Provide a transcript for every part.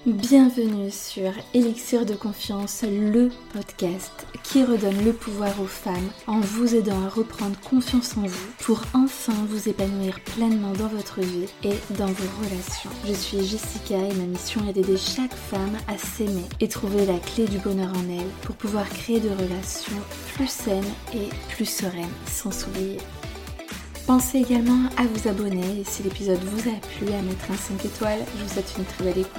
Bienvenue sur Élixir de Confiance, le podcast qui redonne le pouvoir aux femmes en vous aidant à reprendre confiance en vous pour enfin vous épanouir pleinement dans votre vie et dans vos relations. Je suis Jessica et ma mission est d'aider chaque femme à s'aimer et trouver la clé du bonheur en elle pour pouvoir créer des relations plus saines et plus sereines sans s'oublier. Pensez également à vous abonner et si l'épisode vous a plu, à mettre un 5 étoiles. Je vous souhaite une très belle écoute.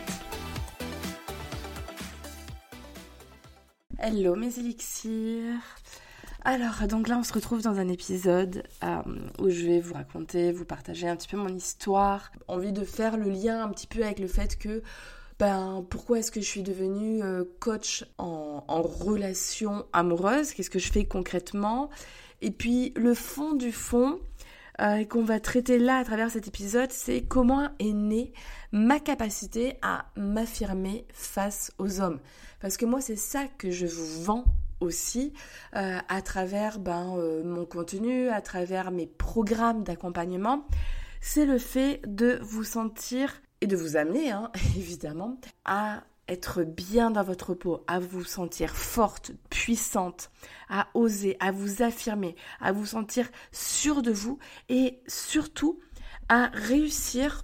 Hello mes élixirs. Alors donc là on se retrouve dans un épisode où je vais vous raconter, vous partager un petit peu mon histoire. Envie de faire le lien un petit peu avec le fait que pourquoi est-ce que je suis devenue coach en relation amoureuse, qu'est-ce que je fais concrètement, et puis le fond du fond qu'on va traiter là à travers cet épisode, c'est comment est née ma capacité à m'affirmer face aux hommes. Parce que moi, c'est ça que je vous vends aussi à travers mon contenu, à travers mes programmes d'accompagnement. C'est le fait de vous sentir et de vous amener, évidemment, à être bien dans votre peau, à vous sentir forte, puissante, à oser, à vous affirmer, à vous sentir sûre de vous et surtout à réussir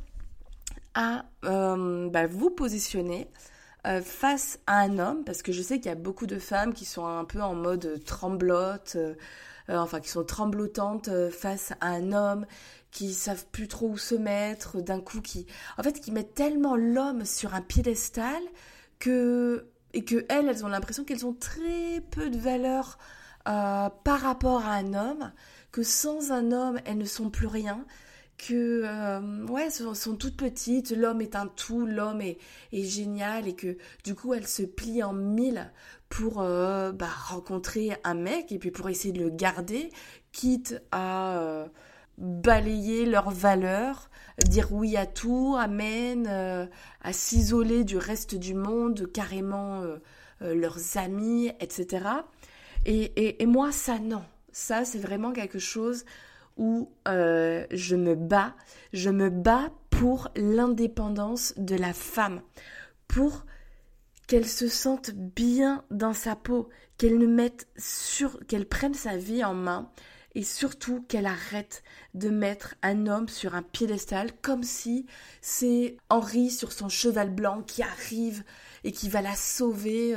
à vous positionner face à un homme, parce que je sais qu'il y a beaucoup de femmes qui sont un peu en mode tremblote, qui sont tremblotantes face à un homme, qui savent plus trop où se mettre, d'un coup qui mettent tellement l'homme sur un piédestal que elles ont l'impression qu'elles ont très peu de valeur par rapport à un homme, que sans un homme elles ne sont plus rien, que sont toutes petites, l'homme est un tout, l'homme est génial et que du coup elles se plient en mille pour rencontrer un mec et puis pour essayer de le garder, quitte à balayer leurs valeurs, dire oui à tout, amen, à s'isoler du reste du monde, carrément leurs amis, etc. Et moi ça non, ça c'est vraiment quelque chose où je me bats pour l'indépendance de la femme, pour qu'elle se sente bien dans sa peau, qu'elle prenne sa vie en main et surtout qu'elle arrête de mettre un homme sur un piédestal comme si c'est Henri sur son cheval blanc qui arrive et qui va la sauver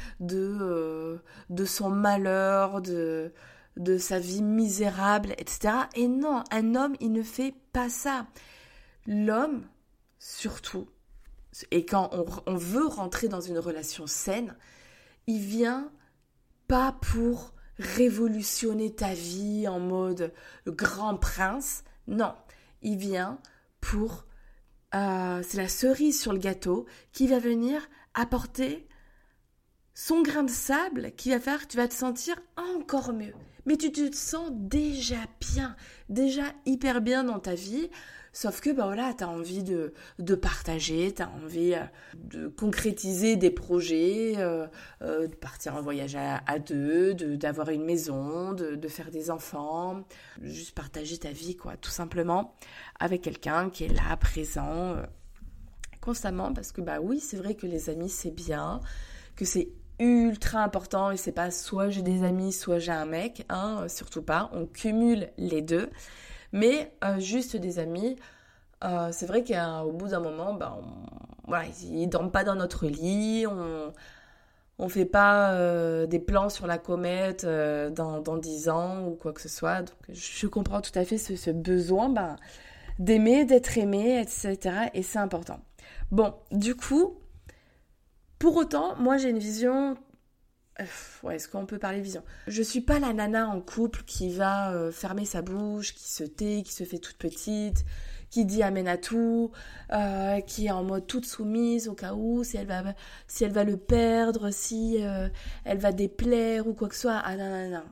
de son malheur, de sa vie misérable, etc. Et non, un homme, il ne fait pas ça. L'homme, surtout, et quand on veut rentrer dans une relation saine, il vient pas pour révolutionner ta vie en mode le grand prince. Non, il vient pour... c'est la cerise sur le gâteau qui va venir apporter son grain de sable qui va faire que tu vas te sentir encore mieux. Mais tu te sens déjà bien, déjà hyper bien dans ta vie, sauf que t'as envie de partager, t'as envie de concrétiser des projets, de partir en voyage à deux, d'avoir une maison, de faire des enfants, juste partager ta vie, quoi, tout simplement, avec quelqu'un qui est là, présent, constamment, parce que oui, c'est vrai que les amis, c'est bien, que c'est ultra important et c'est pas soit j'ai des amis soit j'ai un mec, surtout pas, on cumule les deux, mais juste des amis, c'est vrai qu'au bout d'un moment ils dorment pas dans notre lit, on fait pas des plans sur la comète dans 10 ans ou quoi que ce soit, donc je comprends tout à fait ce besoin d'aimer, d'être aimé, etc. et c'est important. Bon, du coup, pour autant, moi j'ai une vision... est-ce qu'on peut parler de vision ? Je suis pas la nana en couple qui va fermer sa bouche, qui se tait, qui se fait toute petite, qui dit amen à tout, qui est en mode toute soumise au cas où, si elle va le perdre, si elle va déplaire ou quoi que ce soit. Ah non.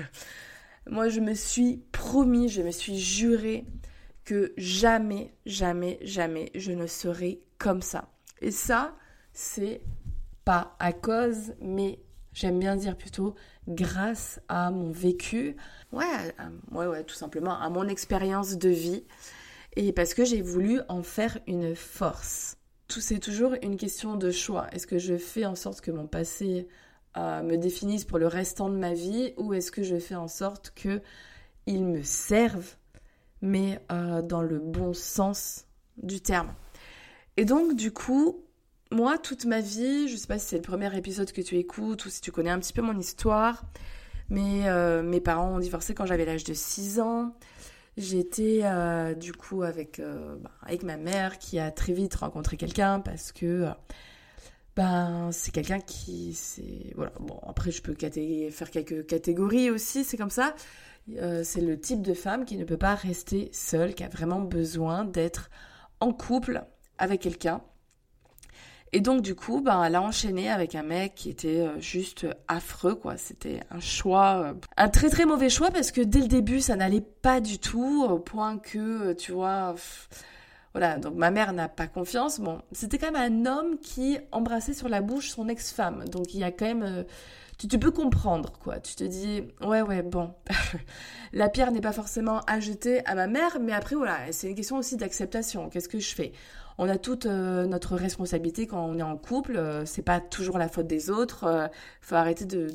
Moi je me suis promis, je me suis juré que jamais je ne serai comme ça. Et ça, c'est pas à cause, mais j'aime bien dire plutôt grâce à mon vécu, tout simplement, à mon expérience de vie, et parce que j'ai voulu en faire une force. c'est toujours une question de choix. Est-ce que je fais en sorte que mon passé me définisse pour le restant de ma vie, ou est-ce que je fais en sorte qu'il me serve, mais dans le bon sens du terme. Et donc, du coup, moi, toute ma vie, je sais pas si c'est le premier épisode que tu écoutes ou si tu connais un petit peu mon histoire, mais mes parents ont divorcé quand j'avais l'âge de 6 ans. J'étais du coup avec ma mère qui a très vite rencontré quelqu'un parce que c'est quelqu'un qui... Voilà, bon, après je peux faire quelques catégories aussi, c'est comme ça. C'est le type de femme qui ne peut pas rester seule, qui a vraiment besoin d'être en couple avec quelqu'un. Et donc du coup, elle a enchaîné avec un mec qui était juste affreux, quoi. C'était un choix, un très très mauvais choix, parce que dès le début, ça n'allait pas du tout, au point que, tu vois... Voilà, donc ma mère n'a pas confiance. Bon, c'était quand même un homme qui embrassait sur la bouche son ex-femme. Donc il y a quand même... Tu peux comprendre, quoi. Tu te dis, ouais, bon. La pierre n'est pas forcément à jeter à ma mère, mais après, voilà, c'est une question aussi d'acceptation. Qu'est-ce que je fais ? On a toute notre responsabilité quand on est en couple. C'est pas toujours la faute des autres. Faut arrêter de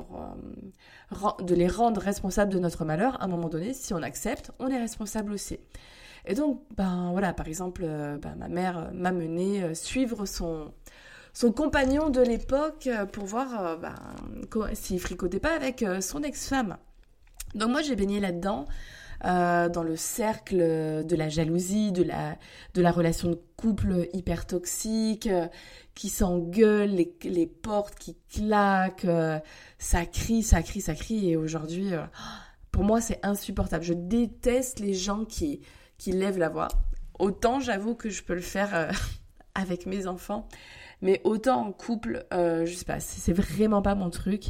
les rendre responsables de notre malheur. À un moment donné, si on accepte, on est responsable aussi. Et donc, voilà, par exemple, ma mère m'a menée suivre son compagnon de l'époque pour voir s'il fricotait pas avec son ex-femme. Donc moi, j'ai baigné là-dedans, dans le cercle de la jalousie, de la relation de couple hyper toxique, qui s'engueule, les portes qui claquent, ça crie. Et aujourd'hui, pour moi, c'est insupportable. Je déteste les gens qui lèvent la voix. Autant, j'avoue que je peux le faire avec mes enfants, mais autant en couple, je sais pas, c'est vraiment pas mon truc.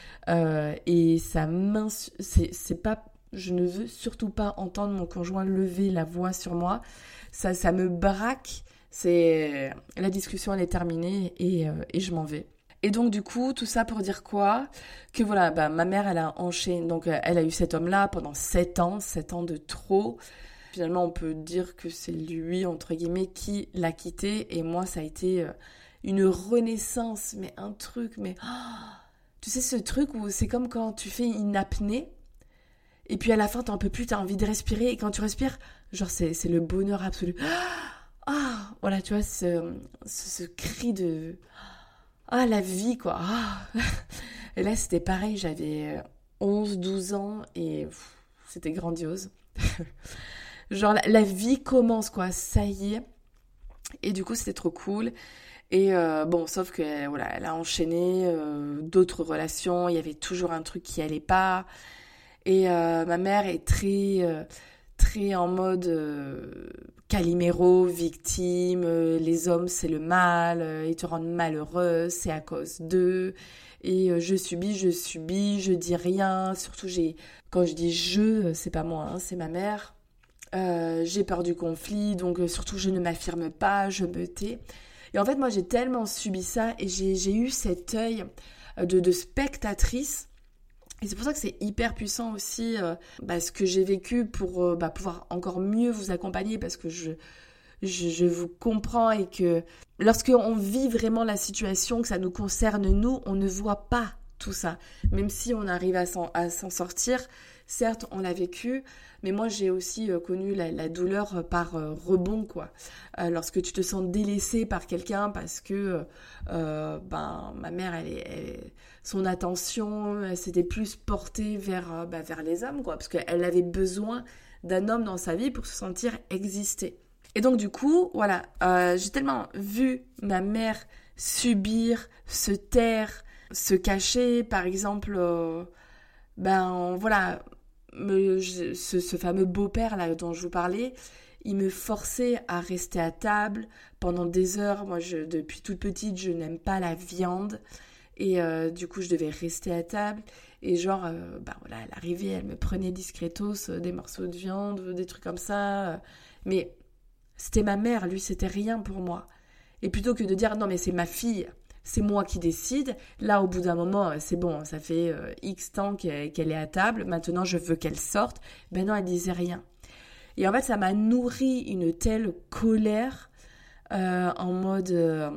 Et ça c'est pas... Je ne veux surtout pas entendre mon conjoint lever la voix sur moi. Ça me braque. La discussion, elle est terminée et je m'en vais. Et donc, du coup, tout ça pour dire quoi ? Que voilà, ma mère, elle a enchaîné. Donc, elle a eu cet homme-là pendant 7 ans de trop. Finalement, on peut dire que c'est lui, entre guillemets, qui l'a quitté. Et moi, ça a été une renaissance, mais un truc, mais... tu sais, ce truc où c'est comme quand tu fais une apnée, et puis à la fin, t'en peux plus, t'as envie de respirer, et quand tu respires, genre, c'est le bonheur absolu. Voilà, tu vois, ce cri de... la vie, quoi. Et là, c'était pareil, j'avais 11-12 ans, et c'était grandiose. Genre, la vie commence, quoi, ça y est. Et du coup, c'était trop cool. Et sauf que voilà, elle a enchaîné d'autres relations, il y avait toujours un truc qui allait pas. Et ma mère est très en mode Calimero, victime, les hommes c'est le mal, ils te rendent malheureux, c'est à cause d'eux. Et je subis, je dis rien. Surtout, quand je dis je, c'est pas moi, hein, c'est ma mère. J'ai peur du conflit, donc surtout je ne m'affirme pas, je me tais. Et en fait, moi, j'ai tellement subi ça et j'ai eu cet œil de spectatrice. Et c'est pour ça que c'est hyper puissant aussi ce que j'ai vécu pour pouvoir encore mieux vous accompagner, parce que je vous comprends, et que lorsqu'on vit vraiment la situation, que ça nous concerne nous, on ne voit pas tout ça. Même si on arrive à s'en sortir, certes, on l'a vécu, mais moi, j'ai aussi connu la douleur par rebond, quoi. Lorsque tu te sens délaissé par quelqu'un parce que ma mère, son attention, elle s'était plus portée vers les hommes, quoi, parce qu'elle avait besoin d'un homme dans sa vie pour se sentir exister. Et donc, du coup, voilà, j'ai tellement vu ma mère subir, se taire, se cacher, par exemple, ce fameux beau-père là dont je vous parlais, il me forçait à rester à table pendant des heures. Moi, depuis toute petite, je n'aime pas la viande, et du coup, je devais rester à table. Et genre, elle arrivait, elle me prenait discretos des morceaux de viande, des trucs comme ça. Mais c'était ma mère, lui, c'était rien pour moi. Et plutôt que de dire non, mais c'est ma fille, c'est moi qui décide. Là, au bout d'un moment, c'est bon, ça fait X temps qu'elle est à table. Maintenant, je veux qu'elle sorte. Ben non, elle disait rien. Et en fait, ça m'a nourri une telle colère en mode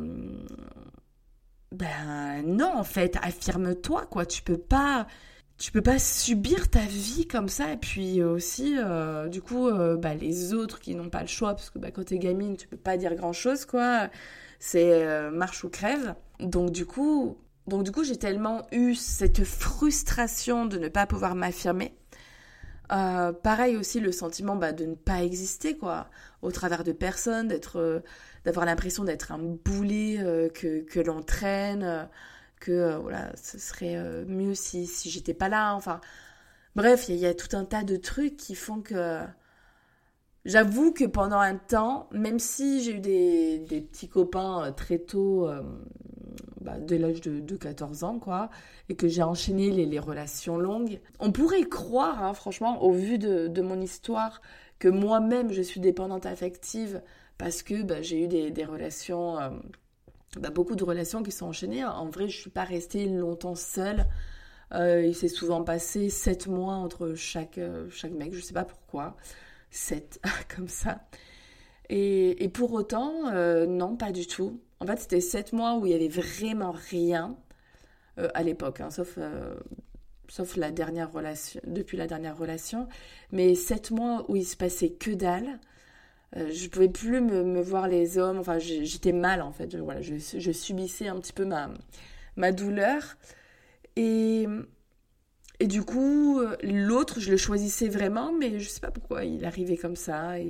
ben non, en fait, affirme-toi, quoi. Tu peux pas subir ta vie comme ça. Et puis aussi, du coup, bah, les autres qui n'ont pas le choix, parce que bah, quand t'es gamine, tu peux pas dire grand-chose, quoi. C'est marche ou crève. Donc du coup, j'ai tellement eu cette frustration de ne pas pouvoir m'affirmer. Pareil aussi le sentiment bah, de ne pas exister, quoi, au travers de personnes, d'avoir l'impression d'être un boulet que l'on traîne, que voilà, ce serait mieux si j'étais pas là. Enfin, bref, il y a tout un tas de trucs qui font que j'avoue que pendant un temps, même si j'ai eu des petits copains très tôt, bah, dès l'âge de 14 ans, quoi, et que j'ai enchaîné les relations longues, on pourrait croire, hein, franchement, au vu de mon histoire, que moi-même je suis dépendante affective parce que bah, j'ai eu des relations, bah, beaucoup de relations qui sont enchaînées. En vrai, je suis pas restée longtemps seule. Il s'est souvent passé 7 mois entre chaque mec, je sais pas pourquoi. 7 comme ça. Et pour autant, non, pas du tout. En fait, c'était 7 mois où il y avait vraiment rien à l'époque, hein, sauf la dernière relation, depuis la dernière relation. Mais 7 mois où il se passait que dalle. Je pouvais plus me voir les hommes. Enfin, j'étais mal en fait. Voilà, je subissais un petit peu ma douleur. Et, et du coup, l'autre, je le choisissais vraiment, mais je sais pas pourquoi il arrivait comme ça.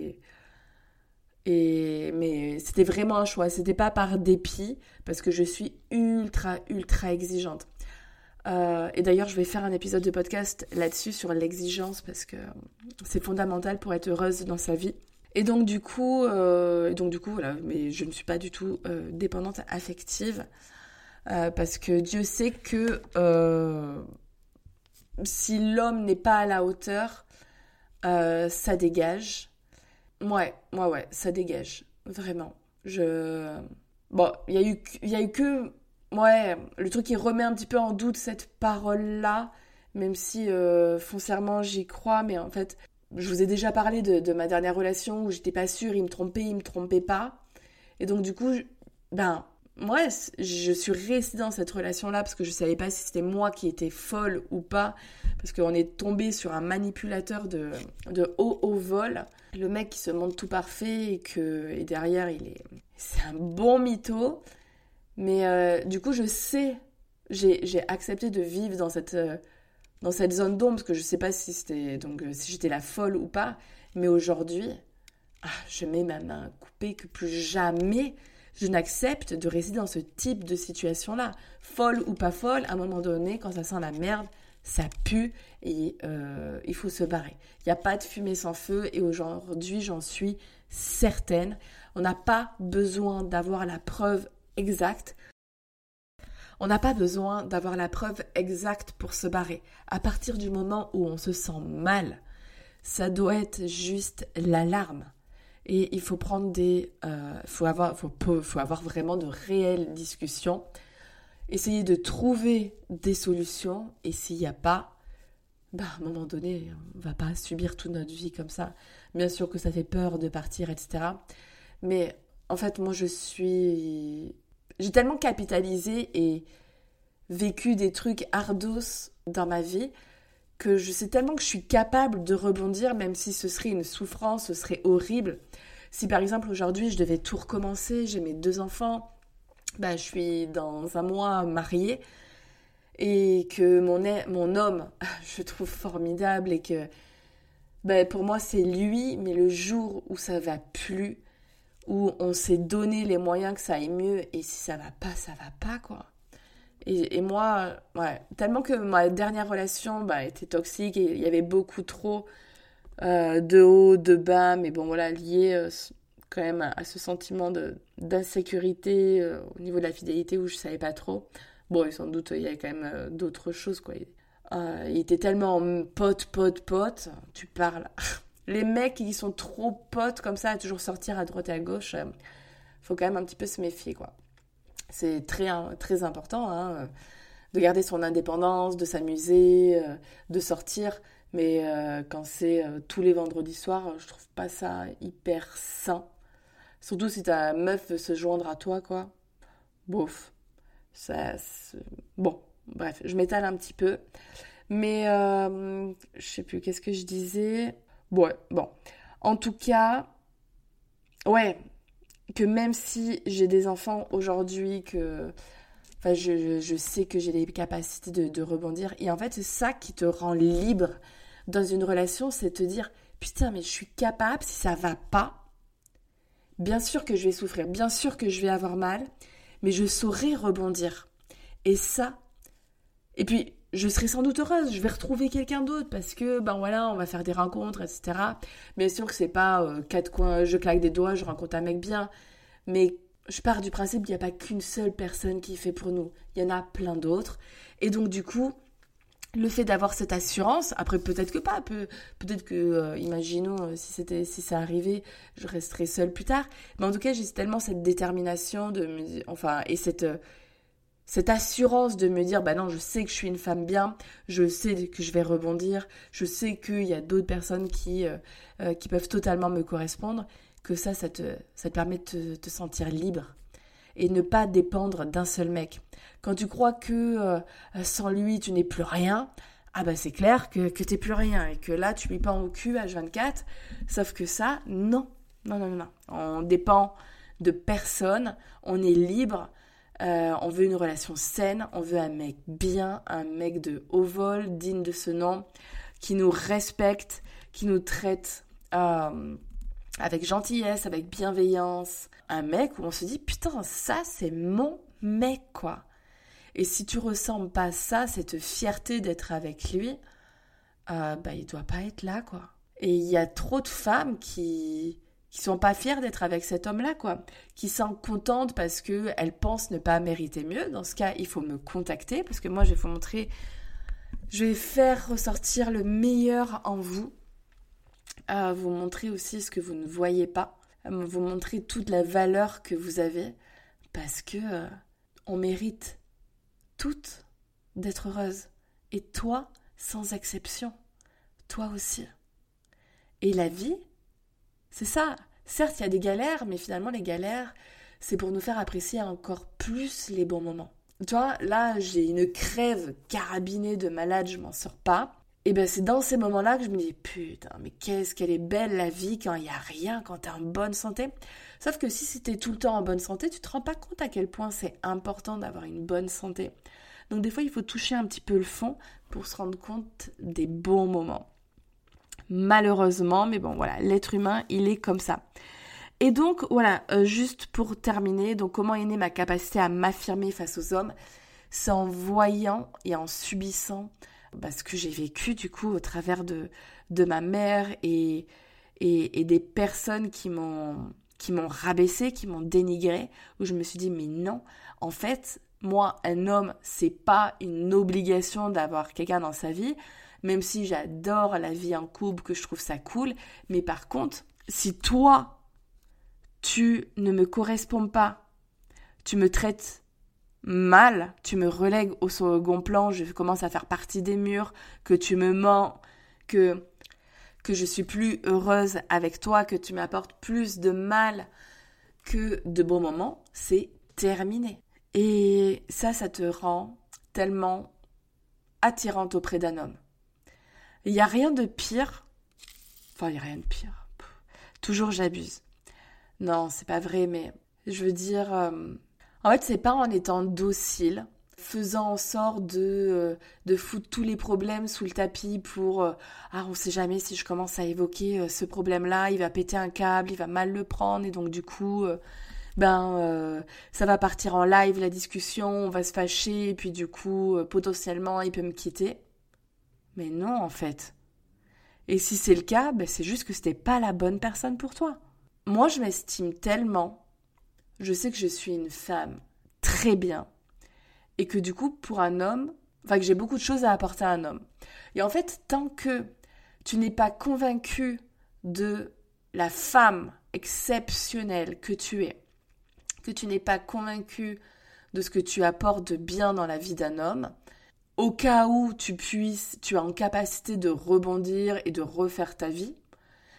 Mais c'était vraiment un choix, c'était pas par dépit, parce que je suis ultra, ultra exigeante. Et d'ailleurs, je vais faire un épisode de podcast là-dessus, sur l'exigence, parce que c'est fondamental pour être heureuse dans sa vie. Et donc du coup, voilà, mais je ne suis pas du tout dépendante affective, parce que Dieu sait que si l'homme n'est pas à la hauteur, ça dégage. Ouais, ça dégage, vraiment. Bon, il y a eu que, ouais, le truc qui remet un petit peu en doute cette parole-là, même si foncièrement j'y crois, mais en fait, je vous ai déjà parlé de ma dernière relation où j'étais pas sûre, il me trompait pas. Et donc du coup, ben, moi, je suis restée dans cette relation-là parce que je savais pas si c'était moi qui étais folle ou pas, parce qu'on est tombé sur un manipulateur de haut vol. Le mec qui se montre tout parfait et derrière, c'est un bon mytho. Mais du coup, j'ai accepté de vivre dans cette zone d'ombre, parce que je sais pas si j'étais la folle ou pas. Mais aujourd'hui, je mets ma main à couper que plus jamais je n'accepte de rester dans ce type de situation-là. Folle ou pas folle, à un moment donné, quand ça sent la merde, ça pue et il faut se barrer. Il n'y a pas de fumée sans feu et aujourd'hui, j'en suis certaine. On n'a pas besoin d'avoir la preuve exacte. On n'a pas besoin d'avoir la preuve exacte pour se barrer. À partir du moment où on se sent mal, ça doit être juste l'alarme. Et il faut prendre faut avoir vraiment de réelles discussions. Essayer de trouver des solutions. Et s'il n'y a pas, à un moment donné, on ne va pas subir toute notre vie comme ça. Bien sûr que ça fait peur de partir, etc. Mais en fait, moi, j'ai tellement capitalisé et vécu des trucs ardos dans ma vie que je sais tellement que je suis capable de rebondir, même si ce serait une souffrance, ce serait horrible. Si par exemple aujourd'hui je devais tout recommencer, j'ai mes 2 enfants, je suis dans un mois mariée et que mon homme, je le trouve formidable et que pour moi c'est lui, mais le jour où ça va plus, où on s'est donné les moyens que ça aille mieux et si ça va pas quoi. Et moi, ouais, tellement que ma dernière relation était toxique et il y avait beaucoup trop de haut, de bas, mais bon voilà, lié quand même à ce sentiment d'insécurité au niveau de la fidélité où je savais pas trop. Bon, et sans doute il y a quand même d'autres choses quoi. Il était tellement pote, tu parles. Les mecs qui sont trop potes comme ça à toujours sortir à droite et à gauche, faut quand même un petit peu se méfier quoi. C'est très, très important hein, de garder son indépendance, de s'amuser, de sortir. Mais quand c'est tous les vendredis soirs, je trouve pas ça hyper sain. Surtout si ta meuf veut se joindre à toi, quoi. Bof. Bon, bref, je m'étale un petit peu. Mais je sais plus, qu'est-ce que je disais? Ouais, bon. En tout cas, ouais, que même si j'ai des enfants aujourd'hui, que enfin, je sais que j'ai les capacités de rebondir. Et en fait, c'est ça qui te rend libre dans une relation, c'est te dire, putain, mais je suis capable, si ça va pas, bien sûr que je vais souffrir, bien sûr que je vais avoir mal, mais je saurai rebondir. Et ça, et puis, je serai sans doute heureuse, je vais retrouver quelqu'un d'autre parce que, ben voilà, on va faire des rencontres, etc. Bien sûr que c'est pas quatre coins, je claque des doigts, je rencontre un mec bien, mais je pars du principe qu'il n'y a pas qu'une seule personne qui fait pour nous. Il y en a plein d'autres. Et donc, du coup, le fait d'avoir cette assurance, après peut-être que pas, peut-être que, imaginons, si ça arrivait, je resterais seule plus tard. Mais en tout cas, j'ai tellement cette détermination et cette assurance de me dire, bah non, je sais que je suis une femme bien, je sais que je vais rebondir, je sais qu'il y a d'autres personnes qui peuvent totalement me correspondre, que ça te permet de te sentir libre et ne pas dépendre d'un seul mec. Quand tu crois que sans lui, tu n'es plus rien, ah bah c'est clair que t'es plus rien et que là, tu lui pends au cul H24, sauf que ça, non. Non, non, non, non. On dépend de personne, on est libre. On veut une relation saine, on veut un mec bien, un mec de haut vol, digne de ce nom, qui nous respecte, qui nous traite avec gentillesse, avec bienveillance. Un mec où on se dit, putain, ça c'est mon mec, quoi. Et si tu ressens pas ça, cette fierté d'être avec lui, bah il doit pas être là, quoi. Et il y a trop de femmes qui sont pas fières d'être avec cet homme-là, quoi. Qui sont contentes parce qu'elles pensent ne pas mériter mieux. Dans ce cas, il faut me contacter parce que moi, je vais faire ressortir le meilleur en vous. Vous montrer aussi ce que vous ne voyez pas. Vous montrer toute la valeur que vous avez. Parce que on mérite toutes d'être heureuses. Et toi, sans exception. Toi aussi. Et la vie, c'est ça. Certes, il y a des galères, mais finalement, les galères, c'est pour nous faire apprécier encore plus les bons moments. Tu vois, là, j'ai une crève carabinée de malade, je m'en sors pas. Et ben, c'est dans ces moments-là que je me dis, putain, mais qu'est-ce qu'elle est belle la vie quand il n'y a rien, quand t'es en bonne santé. Sauf que si t'es tout le temps en bonne santé, tu te rends pas compte à quel point c'est important d'avoir une bonne santé. Donc des fois, il faut toucher un petit peu le fond pour se rendre compte des bons moments. Malheureusement, mais bon voilà, l'être humain, il est comme ça. Et donc voilà, juste pour terminer, donc comment est née ma capacité à m'affirmer face aux hommes, c'est en voyant et en subissant ce que j'ai vécu du coup au travers de ma mère et des personnes qui m'ont rabaissé, qui m'ont dénigré, où je me suis dit mais non, en fait, moi, un homme, c'est pas une obligation d'avoir quelqu'un dans sa vie, même si j'adore la vie en couple, que je trouve ça cool. Mais par contre, si toi, tu ne me corresponds pas, tu me traites mal, tu me relègues au second plan, je commence à faire partie des murs, que tu me mens, que je suis plus heureuse avec toi, que tu m'apportes plus de mal que de bons moments, c'est terminé. Et ça te rend tellement attirante auprès d'un homme. Il n'y a rien de pire. Enfin, il n'y a rien de pire. Toujours j'abuse. Non, c'est pas vrai, mais je veux dire... En fait, c'est pas en étant docile, faisant en sorte de foutre tous les problèmes sous le tapis pour... on sait jamais si je commence à évoquer ce problème-là, il va péter un câble, il va mal le prendre, et donc du coup... ça va partir en live, la discussion, on va se fâcher, et puis du coup, potentiellement, il peut me quitter. Mais non, en fait. Et si c'est le cas, c'est juste que c'était pas la bonne personne pour toi. Moi, je m'estime tellement. Je sais que je suis une femme très bien. Et que du coup, pour un homme, que j'ai beaucoup de choses à apporter à un homme. Et en fait, tant que tu n'es pas convaincu de la femme exceptionnelle que tu es, que tu n'es pas convaincu de ce que tu apportes de bien dans la vie d'un homme, au cas où tu es en capacité de rebondir et de refaire ta vie,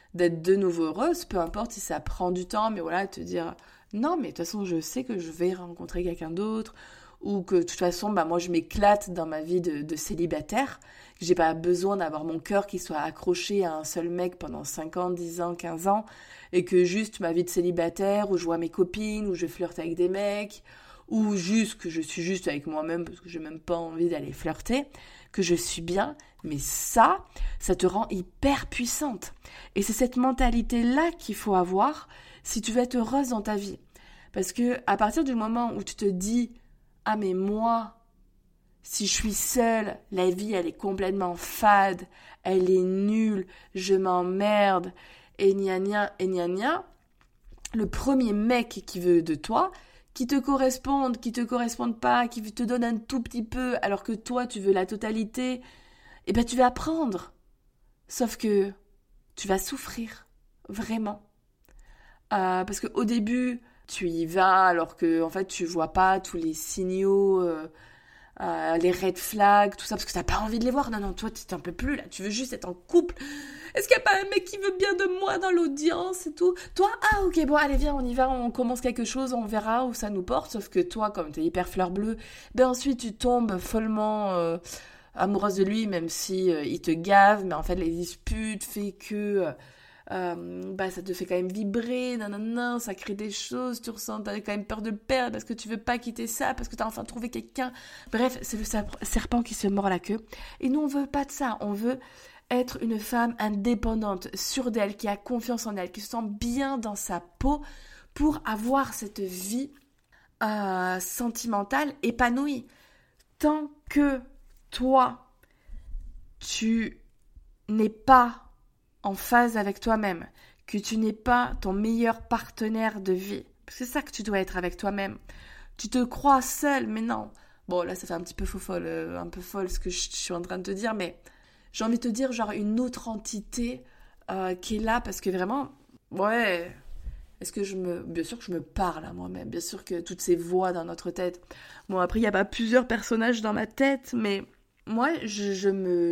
d'être de nouveau heureuse, peu importe si ça prend du temps, mais voilà, te dire non, mais de toute façon, je sais que je vais rencontrer quelqu'un d'autre, ou que de toute façon, moi, je m'éclate dans ma vie de célibataire, que j'ai pas besoin d'avoir mon cœur qui soit accroché à un seul mec pendant 5 ans, 10 ans, 15 ans, et que juste ma vie de célibataire, où je vois mes copines, où je flirte avec des mecs, ou juste que je suis juste avec moi-même parce que j'ai même pas envie d'aller flirter, que je suis bien, mais ça te rend hyper puissante. Et c'est cette mentalité-là qu'il faut avoir si tu veux être heureuse dans ta vie. Parce que à partir du moment où tu te dis « Ah mais moi, si je suis seule, la vie elle est complètement fade, elle est nulle, je m'emmerde, et gna gna, et gna gna », le premier mec qui veut de toi, qui te correspondent pas, qui te donne un tout petit peu, alors que toi tu veux la totalité, eh ben tu vas apprendre. Sauf que tu vas souffrir, vraiment. Parce qu'au début, tu y vas alors que en fait tu vois pas tous les signaux, les red flags, tout ça, parce que t'as pas envie de les voir. Non, toi t'en peux plus là, tu veux juste être en couple. Est-ce qu'il n'y a pas un mec qui veut bien de moi dans l'audience et tout? Toi, ok, bon, allez, viens, on y va, on commence quelque chose, on verra où ça nous porte. Sauf que toi, comme t'es hyper fleur bleue, ensuite tu tombes follement amoureuse de lui, même si il te gave, mais en fait les disputes fait que ça te fait quand même vibrer, nanana, ça crée des choses, tu ressens, t'as quand même peur de le perdre parce que tu veux pas quitter ça, parce que t'as enfin trouvé quelqu'un. Bref, c'est le serpent qui se mord la queue. Et nous, on veut pas de ça, on veut être une femme indépendante, sûre d'elle, qui a confiance en elle, qui se sent bien dans sa peau pour avoir cette vie sentimentale épanouie. Tant que toi, tu n'es pas en phase avec toi-même, que tu n'es pas ton meilleur partenaire de vie, parce que c'est ça que tu dois être avec toi-même. Tu te crois seule, mais non. Bon, là, ça fait un petit peu un peu folle ce que je suis en train de te dire, mais j'ai envie de te dire, genre, une autre entité qui est là, parce que vraiment, ouais, bien sûr que je me parle à moi-même, bien sûr que toutes ces voix dans notre tête. Bon, après, il n'y a pas plusieurs personnages dans ma tête, mais moi, je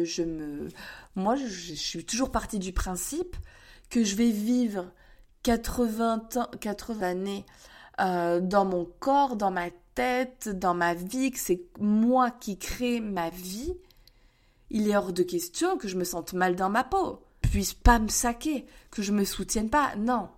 suis toujours partie du principe que je vais vivre 80 années dans mon corps, dans ma tête, dans ma vie, que c'est moi qui crée ma vie. Il est hors de question que je me sente mal dans ma peau, puisse pas me saquer, que je me soutienne pas. Non.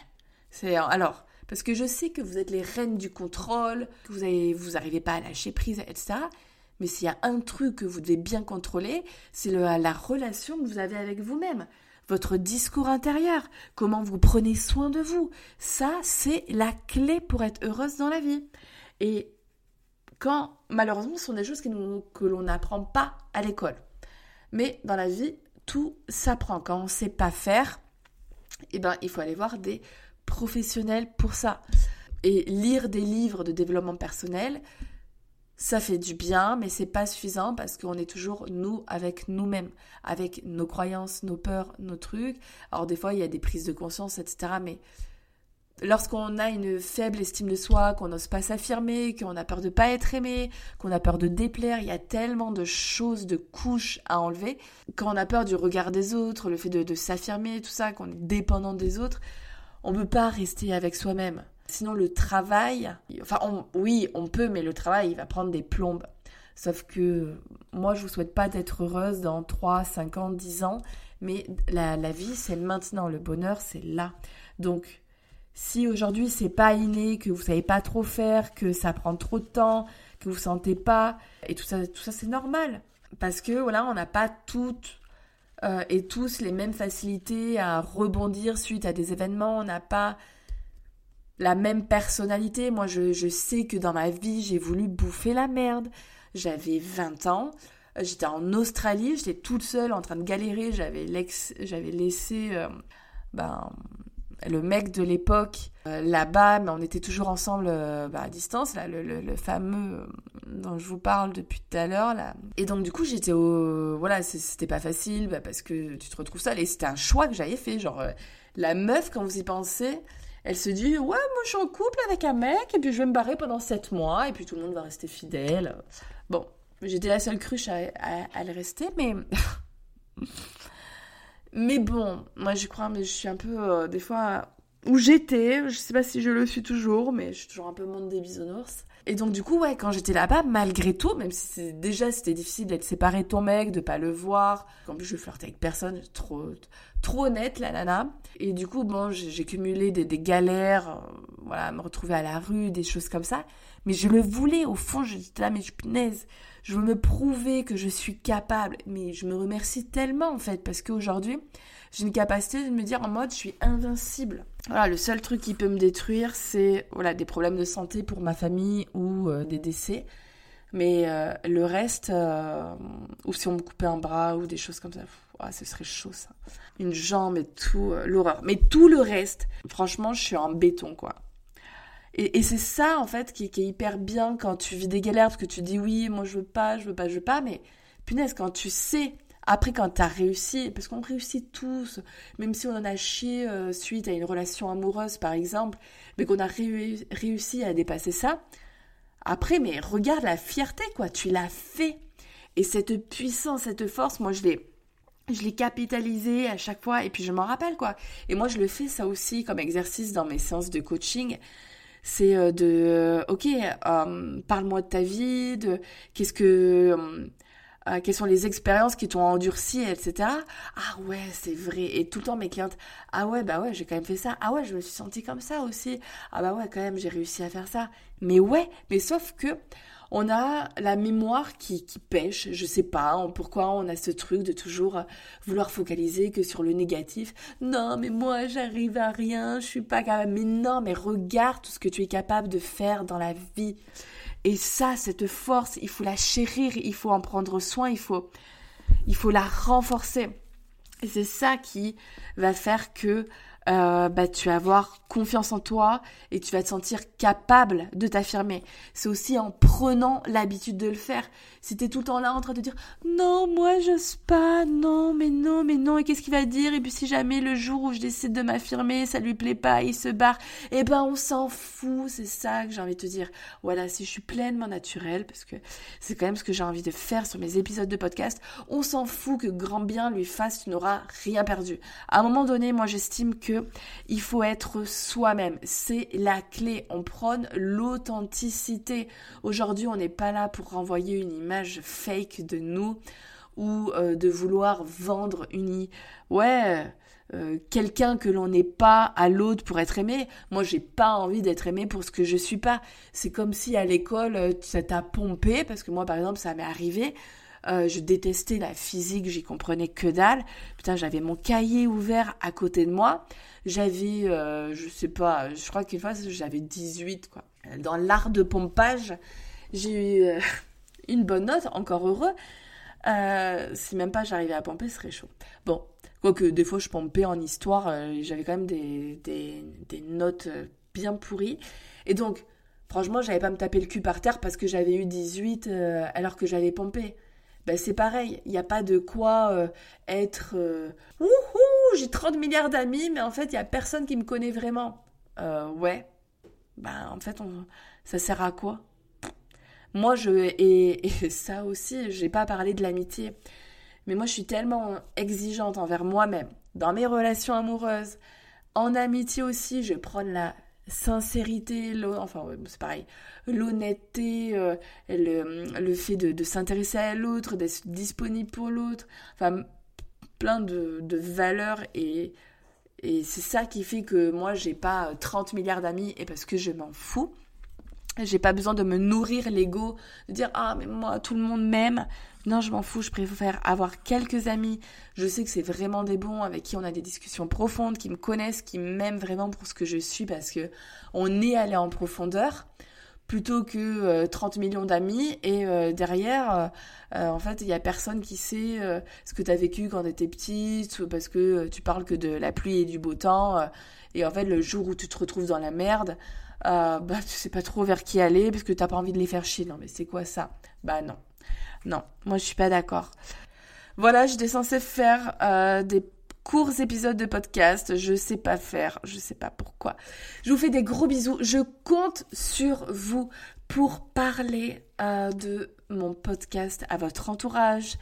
Alors, parce que je sais que vous êtes les reines du contrôle, que vous arrivez pas à lâcher prise, etc. Mais s'il y a un truc que vous devez bien contrôler, c'est la relation que vous avez avec vous-même. Votre discours intérieur, comment vous prenez soin de vous. Ça, c'est la clé pour être heureuse dans la vie. Et malheureusement, ce sont des choses que l'on n'apprend pas à l'école. Mais dans la vie, tout s'apprend. Quand on ne sait pas faire, il faut aller voir des professionnels pour ça. Et lire des livres de développement personnel, ça fait du bien, mais c'est pas suffisant parce qu'on est toujours nous avec nous-mêmes, avec nos croyances, nos peurs, nos trucs. Alors des fois, il y a des prises de conscience, etc. Mais lorsqu'on a une faible estime de soi, qu'on n'ose pas s'affirmer, qu'on a peur de pas être aimé, qu'on a peur de déplaire, il y a tellement de choses, de couches à enlever. Quand on a peur du regard des autres, le fait de s'affirmer, tout ça, qu'on est dépendant des autres, on ne peut pas rester avec soi-même. Sinon, le travail, on peut, mais le travail, il va prendre des plombes. Sauf que moi, je vous souhaite pas d'être heureuse dans 3, 5 ans, 10 ans, mais la vie, c'est maintenant. Le bonheur, c'est là. Donc, si aujourd'hui, c'est pas inné, que vous savez pas trop faire, que ça prend trop de temps, que vous sentez pas, et tout ça, c'est normal. Parce que, voilà, on n'a pas toutes et tous les mêmes facilités à rebondir suite à des événements. On n'a pas la même personnalité. Moi, je sais que dans ma vie, j'ai voulu bouffer la merde. J'avais 20 ans. J'étais en Australie. J'étais toute seule en train de galérer. J'avais laissé le mec de l'époque là-bas, mais on était toujours ensemble à distance, là, le fameux dont je vous parle depuis tout à l'heure. Là. Et donc, du coup, j'étais c'était pas facile parce que tu te retrouves seule. Et c'était un choix que j'avais fait. Genre, la meuf, quand vous y pensez, elle se dit « Ouais, moi, je suis en couple avec un mec, et puis je vais me barrer pendant 7 mois, et puis tout le monde va rester fidèle. » Bon, j'étais la seule cruche à le rester, mais Mais bon, moi j'y crois, mais je suis un peu, des fois, où j'étais, je sais pas si je le suis toujours, mais je suis toujours un peu monde des bisounours. Et donc du coup, ouais, quand j'étais là-bas, malgré tout, même si déjà c'était difficile d'être séparé de ton mec, de pas le voir, en plus je flirtais avec personne, trop honnête la nana. Et du coup, bon, j'ai cumulé des galères, voilà, me retrouver à la rue, des choses comme ça. Mais je le voulais, au fond, je disais là, mais punaise, je veux me prouver que je suis capable. Mais je me remercie tellement en fait, parce qu'aujourd'hui, j'ai une capacité de me dire en mode, je suis invincible. Voilà, le seul truc qui peut me détruire, c'est voilà, des problèmes de santé pour ma famille ou des décès. Mais le reste, ou si on me coupait un bras ou des choses comme ça, ce serait chaud ça. Une jambe et tout, l'horreur. Mais tout le reste, franchement, je suis en béton quoi. Et c'est ça en fait qui est hyper bien quand tu vis des galères, parce que tu dis oui, moi je veux pas, mais punaise, quand tu sais, après quand t'as réussi, parce qu'on réussit tous, même si on en a chié suite à une relation amoureuse par exemple, mais qu'on a réussi à dépasser ça, après, mais regarde la fierté, quoi, tu l'as fait. Et cette puissance, cette force, moi, je l'ai capitalisée à chaque fois, et puis je m'en rappelle, quoi. Et moi, je le fais, ça aussi, comme exercice dans mes séances de coaching. C'est parle-moi de ta vie, quelles sont les expériences qui t'ont endurci, etc. Ah ouais, c'est vrai. Et tout le temps, mes clientes, ah ouais, bah ouais, j'ai quand même fait ça. Ah ouais, je me suis sentie comme ça aussi. Ah bah ouais, quand même, j'ai réussi à faire ça. Mais ouais, mais sauf que on a la mémoire qui pêche. Je sais pas pourquoi on a ce truc de toujours vouloir focaliser que sur le négatif. Non, mais moi, j'arrive à rien, je suis pas capable. Mais non, mais regarde tout ce que tu es capable de faire dans la vie. Et ça, cette force, il faut la chérir, il faut en prendre soin, il faut la renforcer. Et c'est ça qui va faire que tu vas avoir confiance en toi et tu vas te sentir capable de t'affirmer. C'est aussi en prenant l'habitude de le faire. Si t'es tout le temps là en train de dire « Non, moi j'ose pas, non, et qu'est-ce qu'il va dire ? Et puis si jamais le jour où je décide de m'affirmer, ça lui plaît pas, il se barre, eh ben on s'en fout, c'est ça que j'ai envie de te dire. Voilà, si je suis pleinement naturelle, parce que c'est quand même ce que j'ai envie de faire sur mes épisodes de podcast, on s'en fout que grand bien lui fasse, tu n'auras rien perdu. À un moment donné, moi j'estime que il faut être soi-même, c'est la clé, on prône l'authenticité. Aujourd'hui, on n'est pas là pour renvoyer une image fake de nous ou de vouloir vendre quelqu'un que l'on n'est pas à l'autre pour être aimé. Moi, j'ai pas envie d'être aimée pour ce que je suis pas. C'est comme si à l'école, ça t'a pompé, parce que moi, par exemple, ça m'est arrivé. Je détestais la physique, j'y comprenais que dalle. Putain, j'avais mon cahier ouvert à côté de moi. J'avais, je sais pas, je crois qu'une fois, j'avais 18, quoi. Dans l'art de pompage, j'ai eu une bonne note, encore heureux. Si même pas j'arrivais à pomper, ce serait chaud. Bon, quoique des fois je pompais en histoire, j'avais quand même des notes bien pourries. Et donc, franchement, j'avais pas à me taper le cul par terre parce que j'avais eu 18 alors que j'avais pompé. Ben, c'est pareil, il n'y a pas de quoi être wouhou, j'ai 30 milliards d'amis, mais en fait, il n'y a personne qui me connaît vraiment. Ouais, ben en fait, ça sert à quoi ? Moi, et ça aussi, j'ai pas parlé de l'amitié, mais moi, je suis tellement exigeante envers moi-même, dans mes relations amoureuses, en amitié aussi, je prône la sincérité, c'est pareil, l'honnêteté, le fait de s'intéresser à l'autre, d'être disponible pour l'autre, enfin, plein de valeurs et c'est ça qui fait que moi, j'ai pas 30 milliards d'amis et parce que je m'en fous. J'ai pas besoin de me nourrir l'ego, de dire « Ah, mais moi, tout le monde m'aime ». Non, je m'en fous, je préfère avoir quelques amis. Je sais que c'est vraiment des bons, avec qui on a des discussions profondes, qui me connaissent, qui m'aiment vraiment pour ce que je suis, parce que on est allé en profondeur, plutôt que 30 millions d'amis. Et derrière, en fait, il y a personne qui sait ce que tu as vécu quand tu étais petite, parce que tu parles que de la pluie et du beau temps. Et en fait, le jour où tu te retrouves dans la merde, tu sais pas trop vers qui aller parce que t'as pas envie de les faire chier. Non mais c'est quoi ça ? Bah non, moi je suis pas d'accord. Voilà, j'étais censée faire des courts épisodes de podcast, je sais pas faire, je sais pas pourquoi. Je vous fais des gros bisous, je compte sur vous pour parler de mon podcast à votre entourage,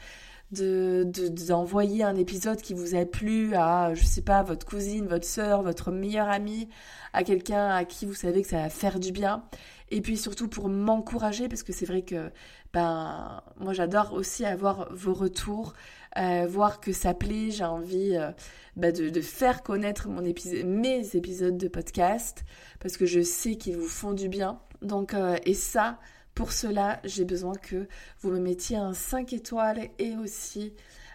d'envoyer un épisode qui vous a plu à, je sais pas, votre cousine, votre sœur, votre meilleure amie, à quelqu'un à qui vous savez que ça va faire du bien. Et puis surtout pour m'encourager, parce que c'est vrai que moi j'adore aussi avoir vos retours, voir que ça plaît. J'ai envie de faire connaître mes épisodes de podcast, parce que je sais qu'ils vous font du bien. Donc, et ça, pour cela, j'ai besoin que vous me mettiez un 5 étoiles et aussi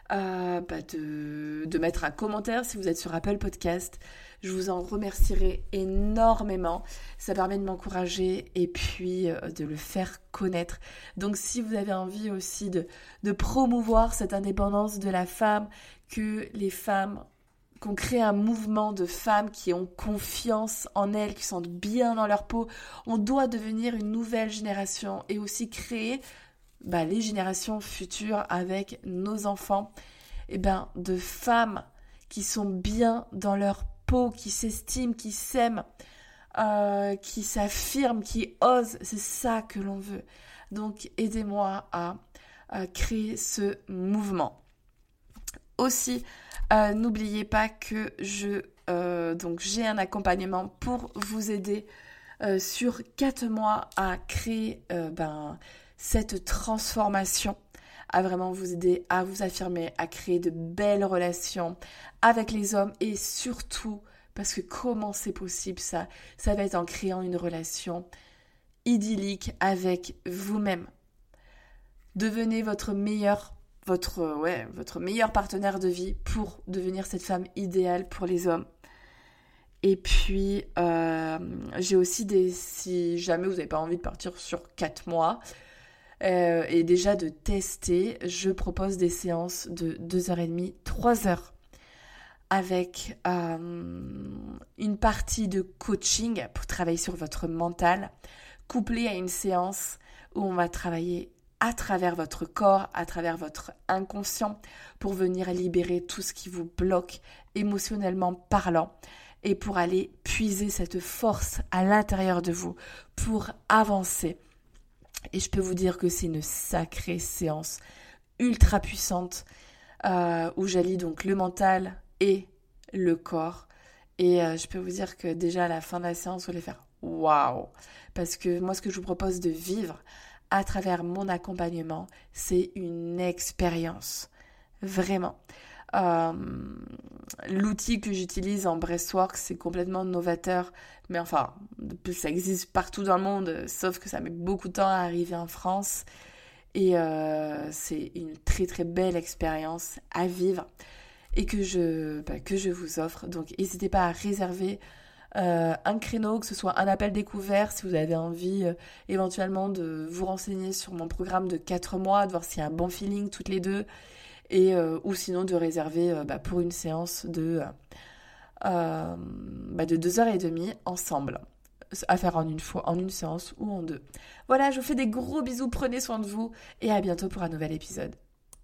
de mettre un commentaire si vous êtes sur Apple Podcast. Je vous en remercierai énormément. Ça permet de m'encourager et puis de le faire connaître. Donc si vous avez envie aussi de promouvoir cette indépendance de la femme, que les femmes, qu'on crée un mouvement de femmes qui ont confiance en elles, qui se sentent bien dans leur peau, on doit devenir une nouvelle génération et aussi créer les générations futures avec nos enfants, de femmes qui sont bien dans leur peau, qui s'estiment, qui s'aiment, qui s'affirment, qui osent. C'est ça que l'on veut. Donc aidez-moi à créer ce mouvement. Aussi, n'oubliez pas que j'ai un accompagnement pour vous aider sur 4 mois à créer cette transformation, à vraiment vous aider à vous affirmer, à créer de belles relations avec les hommes et surtout, parce que comment c'est possible ça va être en créant une relation idyllique avec vous-même. Devenez votre meilleur partenaire de vie pour devenir cette femme idéale pour les hommes. Et puis, j'ai aussi si jamais vous n'avez pas envie de partir sur 4 mois, et déjà de tester, je propose des séances de 2h30, 3h avec une partie de coaching pour travailler sur votre mental, couplée à une séance où on va travailler à travers votre corps, à travers votre inconscient, pour venir libérer tout ce qui vous bloque émotionnellement parlant et pour aller puiser cette force à l'intérieur de vous pour avancer. Et je peux vous dire que c'est une sacrée séance ultra puissante où j'allie donc le mental et le corps. Et je peux vous dire que déjà à la fin de la séance, vous allez faire waouh! Parce que moi, ce que je vous propose de vivre à travers mon accompagnement, c'est une expérience. Vraiment. L'outil que j'utilise en Breathwork, c'est complètement novateur. Mais enfin, ça existe partout dans le monde, sauf que ça met beaucoup de temps à arriver en France. Et c'est une très très belle expérience à vivre et que je vous offre. Donc n'hésitez pas à réserver un créneau, que ce soit un appel découvert, si vous avez envie éventuellement de vous renseigner sur mon programme de 4 mois, de voir s'il y a un bon feeling toutes les deux, et ou sinon de réserver pour une séance de 2h30 ensemble, à faire en une séance ou en 2. Voilà, je vous fais des gros bisous, prenez soin de vous et à bientôt pour un nouvel épisode.